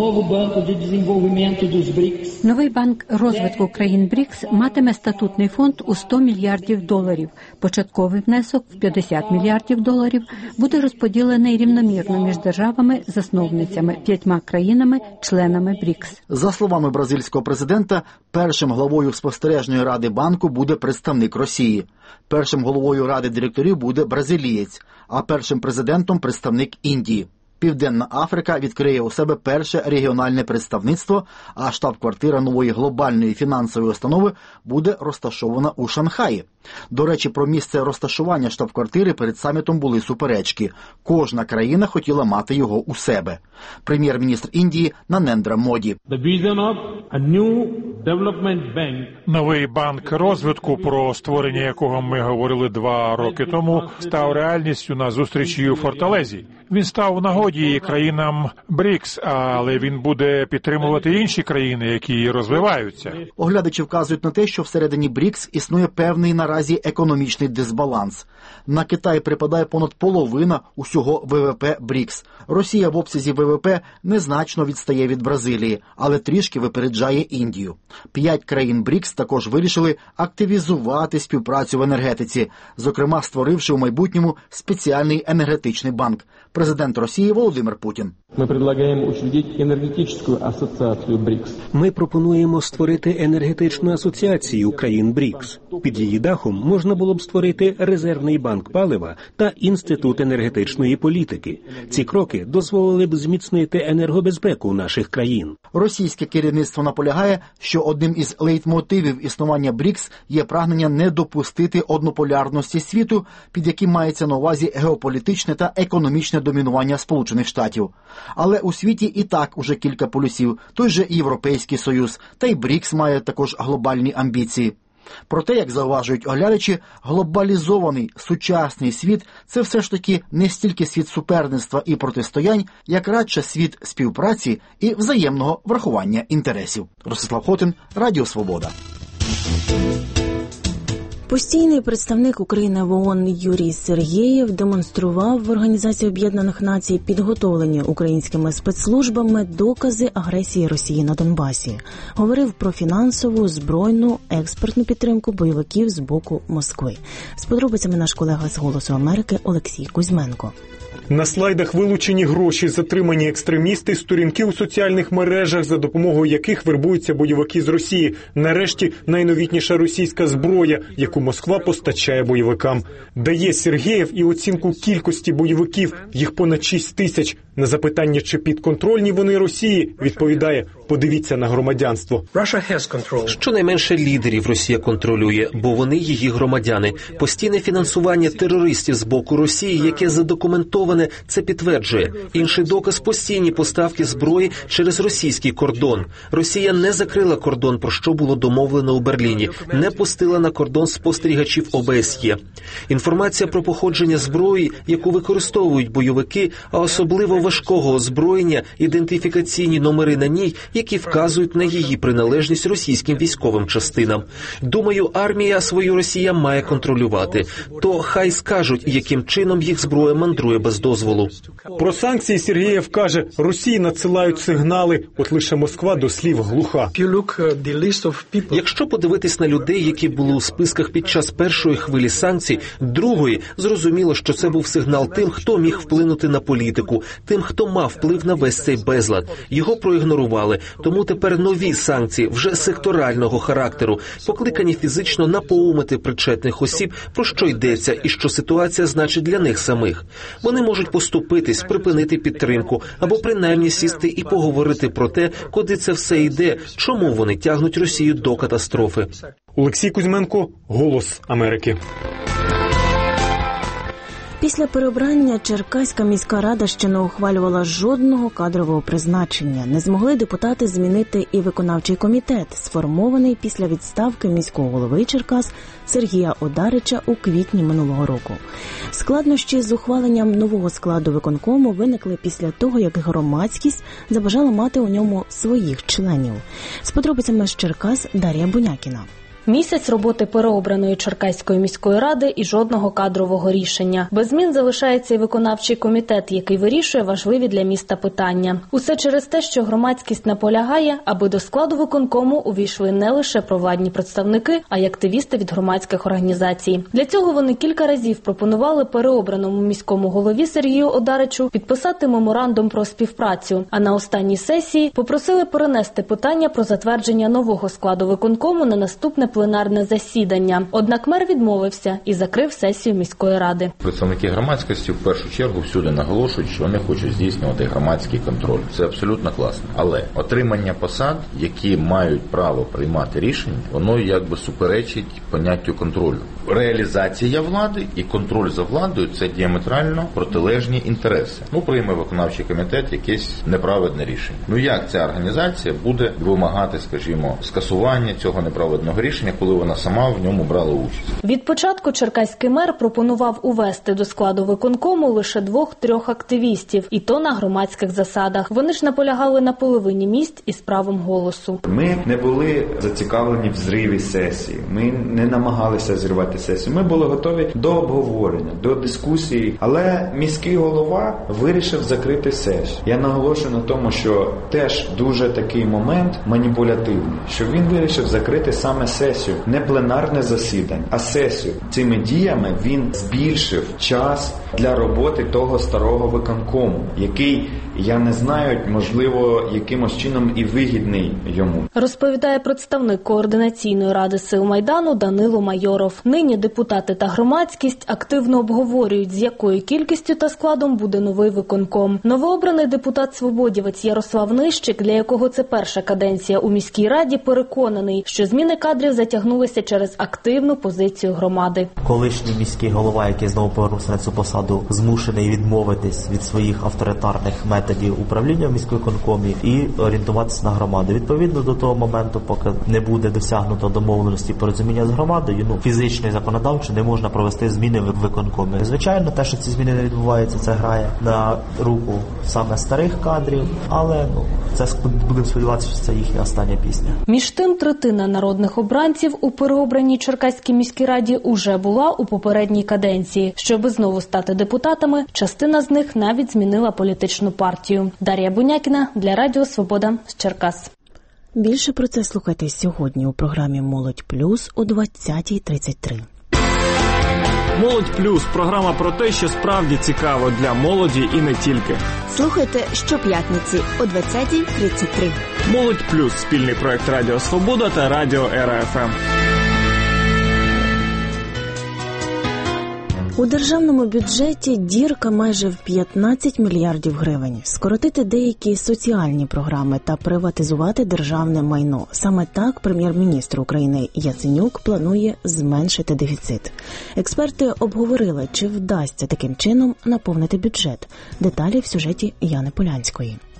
Новий банк розвитку країн брікс матиме статутний фонд у сто мільярдів доларів. Початковий внесок в п'ятдесят мільярдів доларів буде розподілений рівномірно між державами-засновницями, п'ятьма країнами-членами брікс. За словами бразильського президента, першим главою спостережної ради банку буде представник Росії. Першим головою ради директорів буде бразилієць, а першим президентом – представник Індії. Південна Африка відкриє у себе перше регіональне представництво, а штаб-квартира нової глобальної фінансової установи буде розташована у Шанхаї. До речі, про місце розташування штаб-квартири перед самітом були суперечки. Кожна країна хотіла мати його у себе. Прем'єр-міністр Індії Нанендра Моді. Новий банк розвитку, про створення якого ми говорили два роки тому, став реальністю на зустрічі у Форталезі. Він став у нагоді країнам брікс, але він буде підтримувати інші країни, які розвиваються. Оглядачі вказують на те, що всередині брікс існує певний наразі економічний дисбаланс. На Китай припадає понад половина усього ВВП брікс. Росія в обсязі ВВП незначно відстає від Бразилії, але трішки випереджає Індію. П'ять країн брікс також вирішили активізувати співпрацю в енергетиці, зокрема створивши у майбутньому спеціальний енергетичний банк. Президент Росії Володимир Путін. Ми пропонуємо учредити енергетичну асоціацію брікс. Ми пропонуємо створити енергетичну асоціацію країн брікс. Під її дахом можна було б створити резервний банк палива та інститут енергетичної політики. Ці кроки дозволили б зміцнити енергобезпеку наших країн. Російське керівництво наполягає, що одним із лейтмотивів існування брікс є прагнення не допустити однополярності світу, під яким мається на увазі геополітичне та економічне домінування Сполучених Штатів. Але у світі і так уже кілька полюсів, той же Європейський Союз, та й брікс має також глобальні амбіції. Проте, як зауважують оглядачі, глобалізований сучасний світ – це все ж таки не стільки світ суперництва і протистоянь, як радше світ співпраці і взаємного врахування інтересів. Ростислав Хотин, Радіо Свобода. Постійний представник України в ООН Юрій Сергєєв демонстрував в Організації Об'єднаних Націй підготовлені українськими спецслужбами докази агресії Росії на Донбасі. Говорив про фінансову, збройну, експертну підтримку бойовиків з боку Москви. З подробицями наш колега з «Голосу Америки» Олексій Кузьменко. На слайдах вилучені гроші, затримані екстремісти, сторінки у соціальних мережах, за допомогою яких вербуються бойовики з Росії. Нарешті найновітніша російська зброя, яку Москва постачає бойовикам. Дає Сергєєв і оцінку кількості бойовиків, їх понад шість тисяч. На запитання, чи підконтрольні вони Росії, відповідає: подивіться на громадянство. Щонайменше лідерів Росія контролює, бо вони її громадяни. Постійне фінансування терористів з боку Росії, яке задокументоване, це підтверджує. Інший доказ – постійні поставки зброї через російський кордон. Росія не закрила кордон, про що було домовлено у Берліні, не пустила на кордон спостерігачів О Б С Є. Інформація про походження зброї, яку використовують бойовики, а особливо важкого озброєння, ідентифікаційні номери на ній, які вказують на її приналежність російським військовим частинам. Думаю, армія свою Росія має контролювати. То хай скажуть, яким чином їх зброя мандрує без дозволу. Про санкції Сергієв каже, Росії надсилають сигнали, от лише Москва до слів глуха. Якщо подивитись на людей, які були у списках під час першої хвилі санкцій, другої, зрозуміло, що це був сигнал тим, хто міг вплинути на політику, тим, хто мав вплив на весь цей безлад. Його проігнорували, тому тепер нові санкції, вже секторального характеру, покликані фізично напоумити причетних осіб, про що йдеться і що ситуація значить для них самих. Вони можуть поступитись, припинити підтримку, або принаймні сісти і поговорити про те, куди це все йде, чому вони тягнуть Росію до катастрофи. Олексій Кузьменко, «Голос Америки». Після переобрання Черкаська міська рада ще не ухвалювала жодного кадрового призначення. Не змогли депутати змінити і виконавчий комітет, сформований після відставки міського голови Черкас Сергія Одарича у квітні минулого року. Складнощі з ухваленням нового складу виконкому виникли після того, як громадськість забажала мати у ньому своїх членів. З подробицями з Черкас Дар'я Бунякіна. Місяць роботи переобраної Черкаської міської ради і жодного кадрового рішення. Без змін залишається і виконавчий комітет, який вирішує важливі для міста питання. Усе через те, що громадськість наполягає, аби до складу виконкому увійшли не лише провладні представники, а й активісти від громадських організацій. Для цього вони кілька разів пропонували переобраному міському голові Сергію Одаричу підписати меморандум про співпрацю, а на останній сесії попросили перенести питання про затвердження нового складу виконкому на наступне пленарне засідання. Однак мер відмовився і закрив сесію міської ради. Представники громадськості в першу чергу всюди наголошують, що вони хочуть здійснювати громадський контроль. Це абсолютно класно. Але отримання посад, які мають право приймати рішення, воно якби суперечить поняттю контролю. Реалізація влади і контроль за владою – це діаметрально протилежні інтереси. Ну, прийме виконавчий комітет якесь неправедне рішення. Ну, як ця організація буде вимагати, скажімо, скасування цього неправедного рішення, коли вона сама в ньому брала участь? Від початку черкаський мер пропонував увести до складу виконкому лише двох-трьох активістів, і то на громадських засадах. Вони ж наполягали на половині місць із правом голосу. Ми не були зацікавлені в зриві сесії, ми не намагалися зірвати сесію. Ми були готові до обговорення, до дискусії, але міський голова вирішив закрити сесію. Я наголошую на тому, що теж дуже такий момент маніпулятивний, що він вирішив закрити саме сесію, не пленарне засідання, а сесію. Цими діями він збільшив час для роботи того старого виконкому, який, я не знаю, можливо, якимось чином і вигідний йому. Розповідає представник Координаційної ради сил Майдану Данило Майоров. Нині депутати та громадськість активно обговорюють, з якою кількістю та складом буде новий виконком. Новообраний депутат-свободівець Ярослав Нищик, для якого це перша каденція у міській раді, переконаний, що зміни кадрів затягнулися через активну позицію громади. Колишній міський голова, який знову повернувся на цю посаду, змушений відмовитись від своїх авторитарних методів управління в міськвиконкомі і орієнтуватися на громаду. Відповідно до того моменту, поки не буде досягнуто домовленості порозуміння з громадою, ну, фізично і законодавчо не можна провести зміни в виконкомі. Звичайно, те, що ці зміни не відбуваються, це грає на руку саме старих кадрів, але ну, це будемо сподіватися, що це їхня остання пісня. Між тим, третина народних обранців у переобраній Черкаській міській раді уже була у попередній каденції. Щоби знову стати депутатами, частина з них навіть змінила політичну партію. Дар'я Бунякіна для Радіо Свобода з Черкас. Більше про це слухайте сьогодні у програмі «Молодь плюс» о двадцятій тридцять три. «Молодь плюс» – програма про те, що справді цікаво для молоді і не тільки. Слухайте щоп'ятниці о двадцятій тридцять три. «Молодь плюс» – спільний проект Радіо Свобода та Радіо Ера Еф Ем. У державному бюджеті дірка майже в п'ятнадцять мільярдів гривень. Скоротити деякі соціальні програми та приватизувати державне майно. Саме так прем'єр-міністр України Яценюк планує зменшити дефіцит. Експерти обговорили, чи вдасться таким чином наповнити бюджет. Деталі в сюжеті Яни Полянської.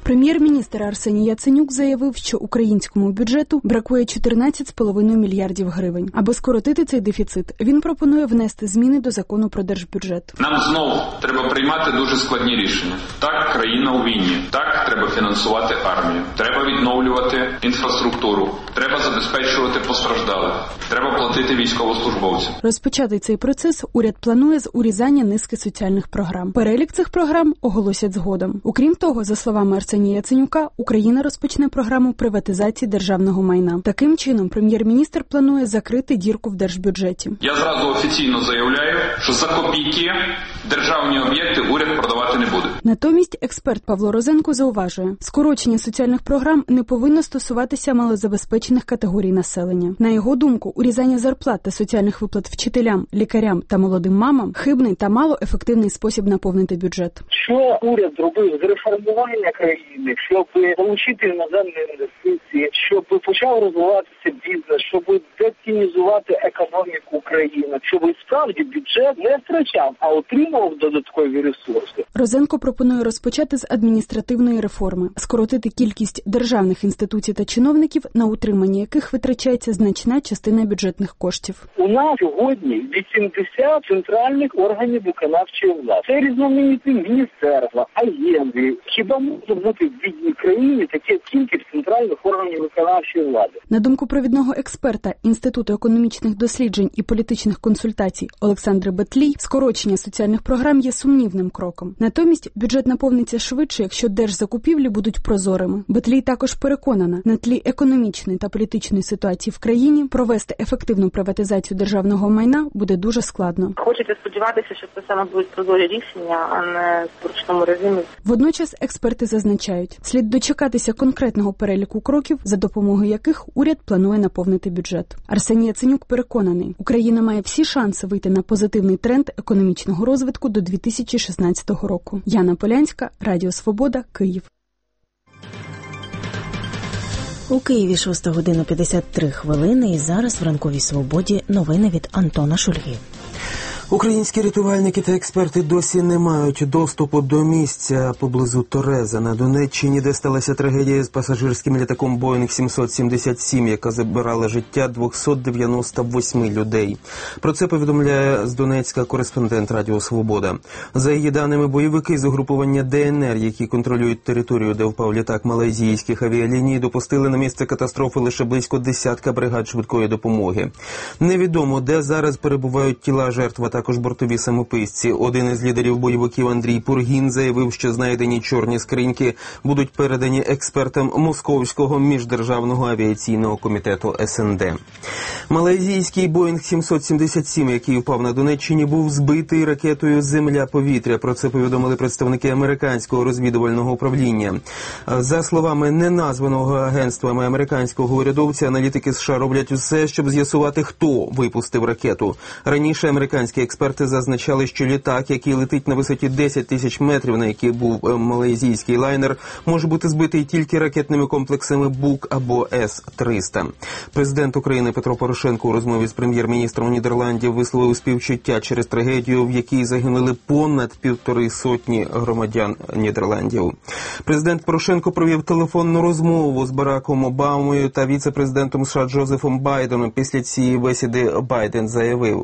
Прем'єр-міністр Арсеній Яценюк заявив, що українському бюджету бракує чотирнадцять цілих п'ять десятих мільярдів гривень. Аби скоротити цей дефіцит, він пропонує внести зміни до закону про держбюджет. Нам знов треба приймати дуже складні рішення. Так, країна у війні. Так, треба фінансувати армію. Треба відновлювати інфраструктуру. Треба забезпечувати постраждалих. Треба платити військовослужбовцям. Розпочати цей процес уряд планує з урізання низки соціальних програм. Перелік цих програм оголосять згодом. Окрім того, за словами Арсенія Яценюка, Україна розпочне програму приватизації державного майна. Таким чином, прем'єр-міністр планує закрити дірку в держбюджеті. Я зразу офіційно заявляю, що за копійки державні об'єкти уряд продавати не буде. Натомість експерт Павло Розенко зауважує, скорочення соціальних програм не повинно стосуватися малозабезпечених категорій населення. На його думку, урізання зарплат та соціальних виплат вчителям, лікарям та молодим мамам – хибний та малоефективний спосіб наповнити бюджет. Що уряд зробив з реформування країни, щоб залучити іноземні інвестиції, щоб почав розвиватися бізнес, щоб детінізувати економіку країни, щоб справді бюджет не втрачав, а отримував додаткові ресурси. Розенко пропонує розпочати з адміністративної реформи, скоротити кількість державних інституцій та чиновників, на утримання яких витрачається значна частина бюджетних коштів. У нас сьогодні вісімдесят центральних органів виконавчої влади. Це різноманітні міністерства, агенції. Хіба може бути в бідній країні таке кількість центральних органів виконавчої влади? На думку провідного експерта Інституту економічних досліджень і політичних консультацій Олександри Бетлій, скорочення соціальних програм є сумнівним кроком. Натомість бюджет наповниться швидше, якщо держзакупівлі будуть прозорими. Бетлій також переконана, на тлі економічної та політичної ситуації в країні провести ефективну приватизацію державного майна буде дуже складно. Хочеться сподіватися, що це саме будуть прозорі рішення, а не в ручному режимі. Водночас експерти зазначають, слід дочекатися конкретного переліку кроків, за допомогою яких уряд планує наповнити бюджет. Арсеній Яценюк переконаний, Україна має всі шанси вийти на позитивний тренд економічного розвитку до дві тисячі шістнадцятого року. Яна Полянська, Радіо Свобода, Київ. У Києві шоста година п'ятдесят три хвилини і зараз в ранковій свободі новини від Антона Шульги. Українські рятувальники та експерти досі не мають доступу до місця поблизу Тореза на Донеччині, де сталася трагедія з пасажирським літаком Боїнг сімсот сімдесят сім, яка забирала життя двісті дев'яносто вісім людей. Про це повідомляє з Донецька кореспондент Радіо Свобода. За її даними, бойовики з угрупування Де Ен Ер, які контролюють територію, де впав літак малайзійських авіаліній, допустили на місце катастрофи лише близько десятка бригад швидкої допомоги. Невідомо, де зараз перебувають тіла жертв, а також бортові самописці. Один із лідерів бойовиків Андрій Пургін заявив, що знайдені чорні скриньки будуть передані експертам Московського міждержавного авіаційного комітету Ес Ен Де. Малайзійський Боїнг сімсот сімдесят сім, який впав на Донеччині, був збитий ракетою «Земля-повітря». Про це повідомили представники американського розвідувального управління. За словами неназваного агентствами американського урядовця, аналітики США роблять усе, щоб з'ясувати, хто випустив ракету. Раніше американські експерти зазначали, що літак, який летить на висоті десять тисяч метрів, на який був малайзійський лайнер, може бути збитий тільки ракетними комплексами Бук або Ес триста. Президент України Петро Порошенко у розмові з прем'єр-міністром Нідерландів висловив співчуття через трагедію, в якій загинули понад півтори сотні громадян Нідерландів. Президент Порошенко провів телефонну розмову з Бараком Обамою та віце-президентом США Джозефом Байденом. Після цієї бесіди Байден заявив: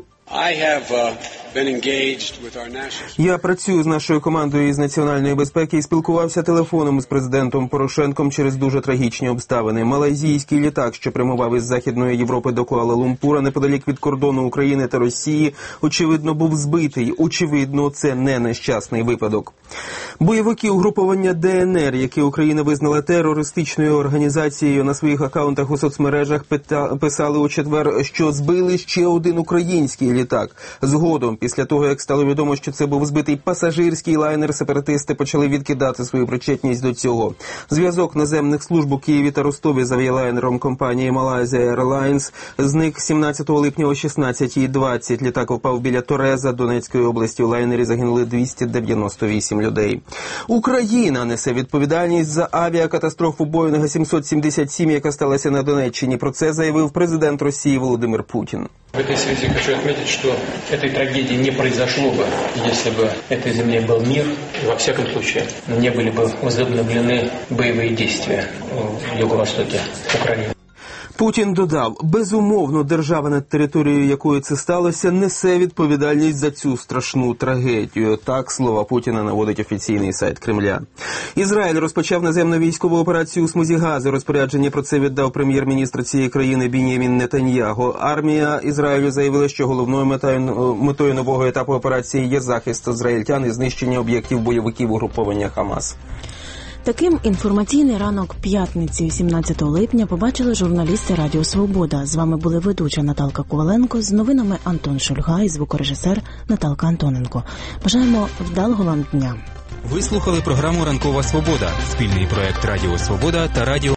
«Я працюю з нашою командою із національної безпеки і спілкувався телефоном з президентом Порошенком через дуже трагічні обставини. Малайзійський літак, що прямував із Західної Європи до Куала-Лумпура, неподалік від кордону України та Росії, очевидно, був збитий. Очевидно, це не нещасний випадок». Бойовики угрупування Де Ен Ер, які Україна визнала терористичною організацією, на своїх акаунтах у соцмережах писали у четвер, що збили ще один український літак. Згодом, після того, як стало відомо, що це був збитий пасажирський лайнер, сепаратисти почали відкидати свою причетність до цього. Зв'язок наземних служб у Києві та Ростові з авіалайнером компанії Malaysia Airlines зник сімнадцятого липня о шістнадцятій двадцять. Літак впав біля Тореза Донецької області. У лайнері загинули двісті дев'яносто вісім людей. Україна несе відповідальність за авіакатастрофу Боїнга сімсот сімдесят сім, яка сталася на Донеччині. Про це заявив президент Росії Володимир Путін. В этой связи хочу отметить, что этой трагедии не произошло бы, если бы этой земле был мир, и во всяком случае не были бы возобновлены боевые действия в юго-востоке України. Путін додав, безумовно, держава, над територією якої це сталося, несе відповідальність за цю страшну трагедію. Так слова Путіна наводить офіційний сайт Кремля. Ізраїль розпочав наземну військову операцію у смузі Гази. Розпорядження про це віддав прем'єр-міністр цієї країни Бін'ямін Нетаньяго. Армія Ізраїлю заявила, що головною метою, метою нового етапу операції є захист ізраїльтян і знищення об'єктів бойовиків угруповання Хамас. Таким інформаційний ранок п'ятниці, сімнадцятого липня, побачили журналісти Радіо Свобода. З вами були ведуча Наталка Коваленко, з новинами Антон Шульга і звукорежисер Наталка Антоненко. Бажаємо вдалого вам дня. Ви слухали програму «Ранкова Свобода» – спільний проект Радіо Свобода та Радіо